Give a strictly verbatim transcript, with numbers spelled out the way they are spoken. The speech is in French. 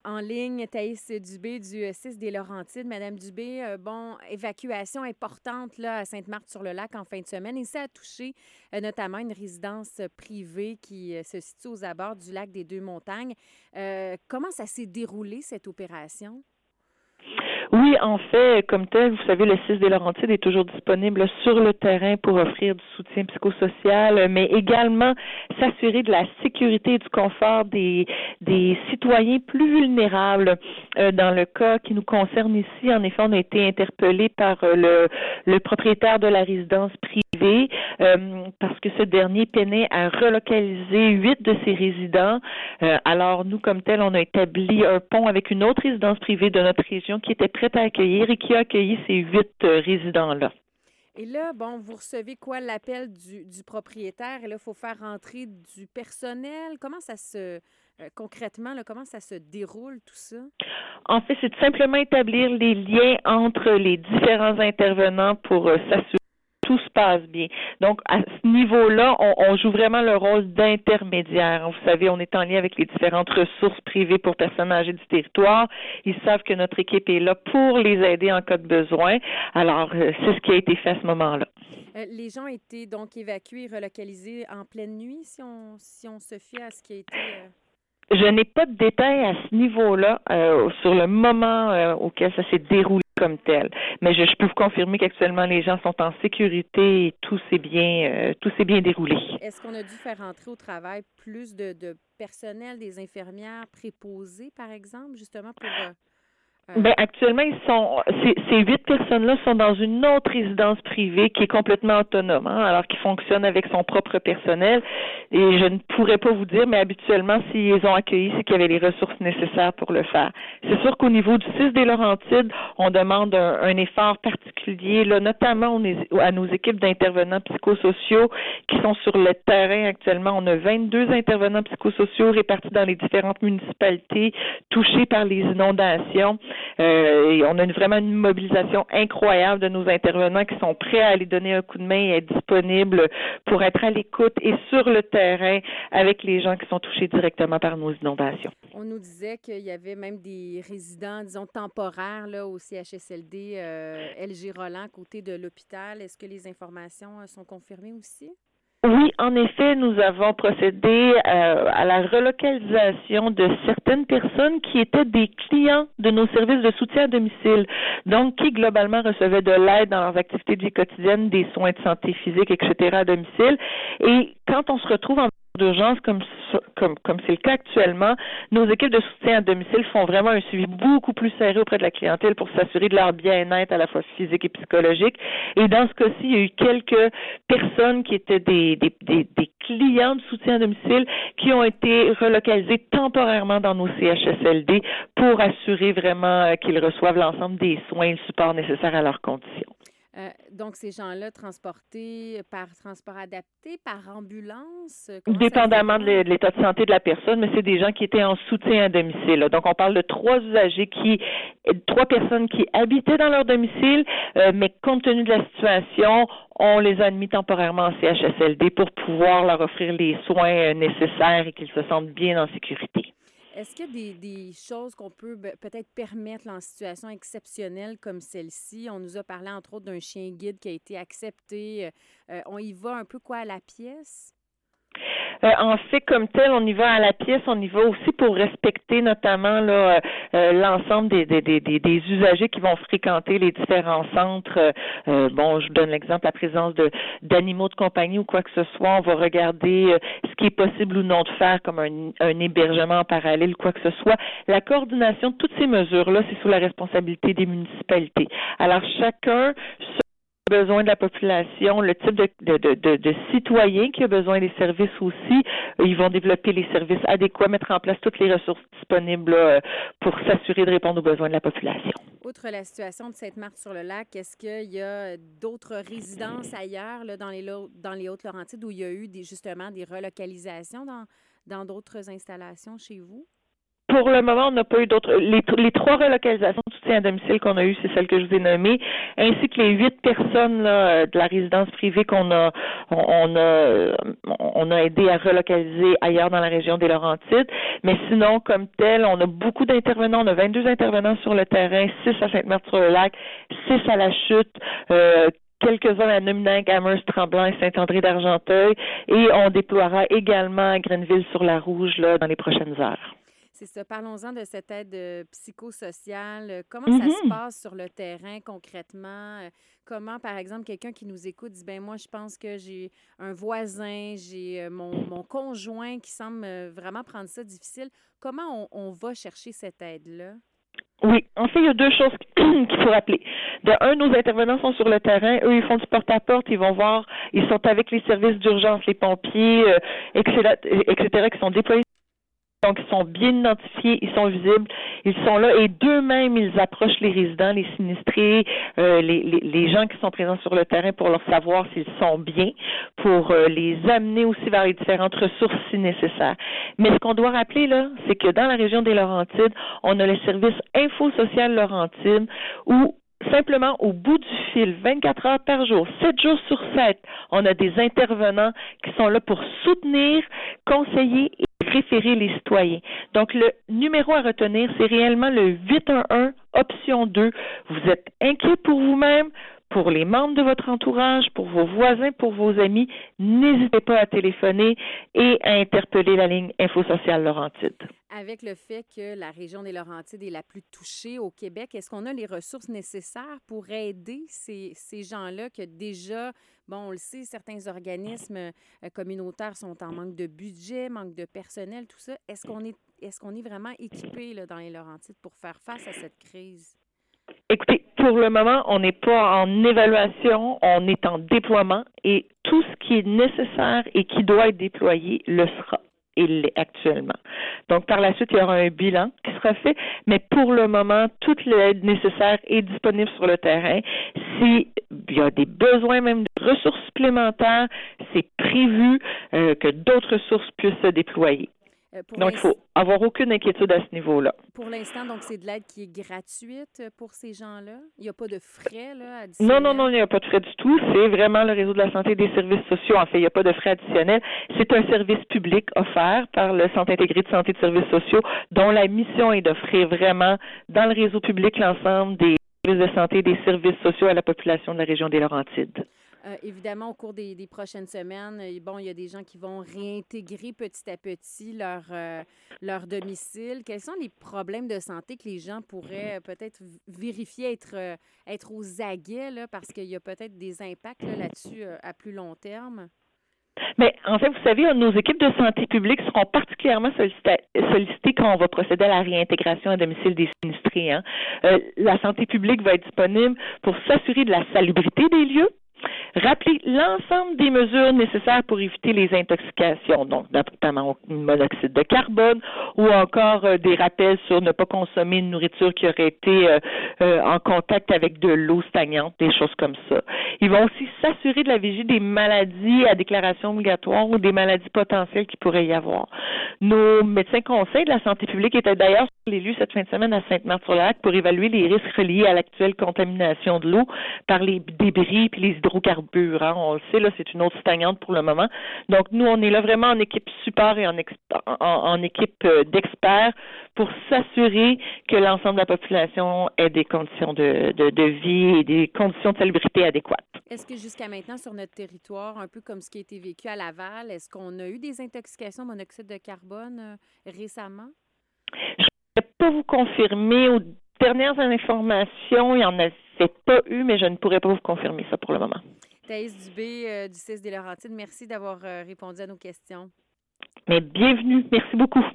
en ligne Thaïs Dubé du euh, six des Laurentides. Madame Dubé, euh, bon, évacuation importante là, à Sainte-Marthe-sur-le-Lac en fin de semaine et ça a touché euh, notamment une résidence privée qui euh, se situe aux abords du lac des Deux-Montagnes. Euh, comment ça s'est déroulé, cette opération? Oui, en fait, comme tel, vous savez, le six des Laurentides est toujours disponible sur le terrain pour offrir du soutien psychosocial, mais également s'assurer de la sécurité et du confort des, des citoyens plus vulnérables. Euh, dans le cas qui nous concerne ici, en effet, on a été interpellé par euh, le, le propriétaire de la résidence privée euh, parce que ce dernier peinait à relocaliser huit de ses résidents. Euh, alors, nous, comme tel, on a établi un pont avec une autre résidence privée de notre région qui était prête à accueillir et qui a accueilli ces huit euh, résidents-là. Et là, bon, vous recevez quoi? L'appel du, du propriétaire et là, il faut faire rentrer du personnel. Comment ça se... euh, concrètement, là, comment ça se déroule, tout ça? En fait, c'est de simplement établir les liens entre les différents intervenants pour euh, s'assurer tout se passe bien. Donc, à ce niveau-là, on, on joue vraiment le rôle d'intermédiaire. Vous savez, on est en lien avec les différentes ressources privées pour personnes âgées du territoire. Ils savent que notre équipe est là pour les aider en cas de besoin. Alors, euh, c'est ce qui a été fait à ce moment-là. Euh, les gens ont été donc évacués, relocalisés en pleine nuit, si on, si on se fie à ce qui a été... euh, Je n'ai pas de détails à ce niveau-là euh, sur le moment euh, auquel ça s'est déroulé comme tel. Mais je, je peux vous confirmer qu'actuellement les gens sont en sécurité et tout s'est bien euh, tout s'est bien déroulé. Est-ce qu'on a dû faire entrer au travail plus de, de personnel, des infirmières préposées, par exemple, justement pour... euh, euh, Ben actuellement ils sont ces, ces huit personnes-là sont dans une autre résidence privée qui est complètement autonome, hein, alors qui fonctionne avec son propre personnel. Et je ne pourrais pas vous dire, mais habituellement s'ils les ont accueillis, c'est qu'il y avait les ressources nécessaires pour le faire. C'est sûr qu'au niveau du six des Laurentides, on demande un, un effort particulier, là, notamment on est, à nos équipes d'intervenants psychosociaux qui sont sur le terrain actuellement. On a vingt-deux intervenants psychosociaux répartis dans les différentes municipalités touchées par les inondations. Euh, et on a une, vraiment une mobilisation incroyable de nos intervenants qui sont prêts à aller donner un coup de main et être disponibles pour être à l'écoute et sur le terrain avec les gens qui sont touchés directement par nos inondations. on nous disait qu'il y avait même des résidents, disons, temporaires là, au C H S L D euh, L G Roland, à côté de l'hôpital. Est-ce que les informations euh, sont confirmées aussi? Oui, en effet, nous avons procédé euh, à la relocalisation de certaines personnes qui étaient des clients de nos services de soutien à domicile, donc qui globalement recevaient de l'aide dans leurs activités de vie quotidienne, des soins de santé physique, et cetera à domicile. Et quand on se retrouve en d'urgence comme comme comme c'est le cas actuellement, nos équipes de soutien à domicile font vraiment un suivi beaucoup plus serré auprès de la clientèle pour s'assurer de leur bien-être à la fois physique et psychologique. Et dans ce cas-ci, il y a eu quelques personnes qui étaient des des des, des clients de soutien à domicile qui ont été relocalisés temporairement dans nos C H S L D pour assurer vraiment qu'ils reçoivent l'ensemble des soins et le support nécessaires à leurs conditions. Euh, donc, ces gens-là transportés par transport adapté, par ambulance, euh, comment ça se Dépendamment de déroule? l'état de santé de la personne, mais c'est des gens qui étaient en soutien à domicile. Donc, on parle de trois usagers qui, trois personnes qui habitaient dans leur domicile, euh, mais compte tenu de la situation, on les a admis temporairement en C H S L D pour pouvoir leur offrir les soins nécessaires et qu'ils se sentent bien en sécurité. Est-ce qu'il y a des, des choses qu'on peut be- peut-être permettre là, en situation exceptionnelle comme celle-ci? On nous a parlé entre autres d'un chien guide qui a été accepté. Euh, euh, on y va un peu quoi à la pièce? Euh, en fait, comme tel, on y va à la pièce, on y va aussi pour respecter notamment là euh, euh, l'ensemble des, des, des, des, des usagers qui vont fréquenter les différents centres. Euh, euh, bon, je vous donne l'exemple, la présence de d'animaux de compagnie ou quoi que ce soit. On va regarder euh, ce qui est possible ou non de faire, comme un, un hébergement en parallèle, quoi que ce soit. La coordination de toutes ces mesures-là, c'est sous la responsabilité des municipalités. Alors, chacun besoin de la population, le type de, de, de, de, de citoyen qui a besoin des services aussi. Ils vont développer les services adéquats, mettre en place toutes les ressources disponibles là, pour s'assurer de répondre aux besoins de la population. Outre la situation de Sainte-Marthe-sur-le-Lac, est-ce qu'il y a d'autres résidences ailleurs là, dans les Lau- dans les Hautes-Laurentides où il y a eu des, justement des relocalisations dans dans d'autres installations chez vous? Pour le moment, on n'a pas eu d'autres. Les, les trois relocalisations de soutien à domicile qu'on a eues, c'est celles que je vous ai nommées, ainsi que les huit personnes là, de la résidence privée qu'on a, on, on a, on a aidé à relocaliser ailleurs dans la région des Laurentides. Mais sinon, comme tel, on a beaucoup d'intervenants. On a vingt-deux intervenants sur le terrain, six à Sainte-Marthe-sur-le-Lac, six à La Chute. Euh, quelques-uns à Nominac, Amherst, Tremblant et Saint-André d'Argenteuil, et on déploiera également à Grenville-sur-la-Rouge là, dans les prochaines heures. C'est ça. Parlons-en de cette aide euh, psychosociale. Comment Mm-hmm. ça se passe sur le terrain concrètement? Euh, Comment, par exemple, quelqu'un qui nous écoute dit, ben moi, je pense que j'ai un voisin, j'ai euh, mon, mon conjoint qui semble euh, vraiment prendre ça difficile. Comment on, on va chercher cette aide-là? Oui, en fait, il y a deux choses qu'il faut rappeler. De un, nos intervenants sont sur le terrain. Eux, ils font du porte-à-porte. Ils vont voir, ils sont avec les services d'urgence, les pompiers, euh, et cetera, et cetera, qui sont déployés. Donc, ils sont bien identifiés, ils sont visibles, ils sont là et d'eux-mêmes, ils approchent les résidents, les sinistrés, euh, les, les, les gens qui sont présents sur le terrain pour leur savoir s'ils sont bien, pour euh, les amener aussi vers les différentes ressources si nécessaire. Mais ce qu'on doit rappeler, là, c'est que dans la région des Laurentides, on a le service Info Social Laurentides où simplement, au bout du fil, vingt-quatre heures par jour, sept jours sur sept, on a des intervenants qui sont là pour soutenir, conseiller et référer les citoyens. Donc, le numéro à retenir, c'est réellement le huit un un, option deux. Vous êtes inquiet pour vous-même, pour les membres de votre entourage, pour vos voisins, pour vos amis, n'hésitez pas à téléphoner et à interpeller la ligne Info Sociale Laurentides. Avec le fait que la région des Laurentides est la plus touchée au Québec, est-ce qu'on a les ressources nécessaires pour aider ces, ces gens-là que déjà, bon, on le sait, certains organismes euh, communautaires sont en manque de budget, manque de personnel, tout ça. Est-ce qu'on est, est-ce qu'on est vraiment équipé là, dans les Laurentides pour faire face à cette crise? Écoutez, pour le moment, on n'est pas en évaluation, on est en déploiement et tout ce qui est nécessaire et qui doit être déployé le sera. Il l'est actuellement. Donc, par la suite, il y aura un bilan qui sera fait, mais pour le moment, toute l'aide nécessaire est disponible sur le terrain. S'il y a des besoins même de ressources supplémentaires, c'est prévu euh, que d'autres ressources puissent se déployer. Euh, donc, il ne faut avoir aucune inquiétude à ce niveau-là. Pour l'instant, donc, c'est de l'aide qui est gratuite pour ces gens-là? Il n'y a pas de frais là, Non, additionnels? non, non, il n'y a pas de frais du tout. C'est vraiment le réseau de la santé et des services sociaux. En fait, il n'y a pas de frais additionnels. C'est un service public offert par le Centre intégré de santé et de services sociaux dont la mission est d'offrir vraiment dans le réseau public l'ensemble des services de santé et des services sociaux à la population de la région des Laurentides. Euh, évidemment, au cours des, des prochaines semaines, bon, il y a des gens qui vont réintégrer petit à petit leur, euh, leur domicile. Quels sont les problèmes de santé que les gens pourraient euh, peut-être vérifier, être, euh, être aux aguets, là, parce qu'il y a peut-être des impacts là, là-dessus euh, à plus long terme? Mais en fait, vous savez, nos équipes de santé publique seront particulièrement sollicitées, sollicitées quand on va procéder à la réintégration à domicile des sinistrés. Hein. Euh, la santé publique va être disponible pour s'assurer de la salubrité des lieux, rappeler l'ensemble des mesures nécessaires pour éviter les intoxications, donc notamment au monoxyde de carbone ou encore euh, des rappels sur ne pas consommer une nourriture qui aurait été euh, euh, en contact avec de l'eau stagnante, des choses comme ça. Ils vont aussi s'assurer de la vigie des maladies à déclaration obligatoire ou des maladies potentielles qui pourraient y avoir. Nos médecins conseils de la santé publique étaient d'ailleurs sur les lieux cette fin de semaine à Sainte-Marthe-sur-le-Lac pour évaluer les risques reliés à l'actuelle contamination de l'eau par les débris et les hydrocarbures. Hein. On le sait, là, c'est une eau stagnante pour le moment. Donc, nous, on est là vraiment en équipe support et en, exp- en, en équipe euh, d'experts pour s'assurer que l'ensemble de la population ait des conditions de, de, de vie et des conditions de salubrité adéquates. Est-ce que jusqu'à maintenant, sur notre territoire, un peu comme ce qui a été vécu à Laval, est-ce qu'on a eu des intoxications au monoxyde de carbone euh, récemment? Je ne peux pas vous confirmer. Aux dernières informations, il n'y en avait pas eu, mais je ne pourrais pas vous confirmer ça pour le moment. Thaïs Dubé euh, du C I S des Laurentides, merci d'avoir euh, répondu à nos questions. Mais bienvenue. Merci beaucoup.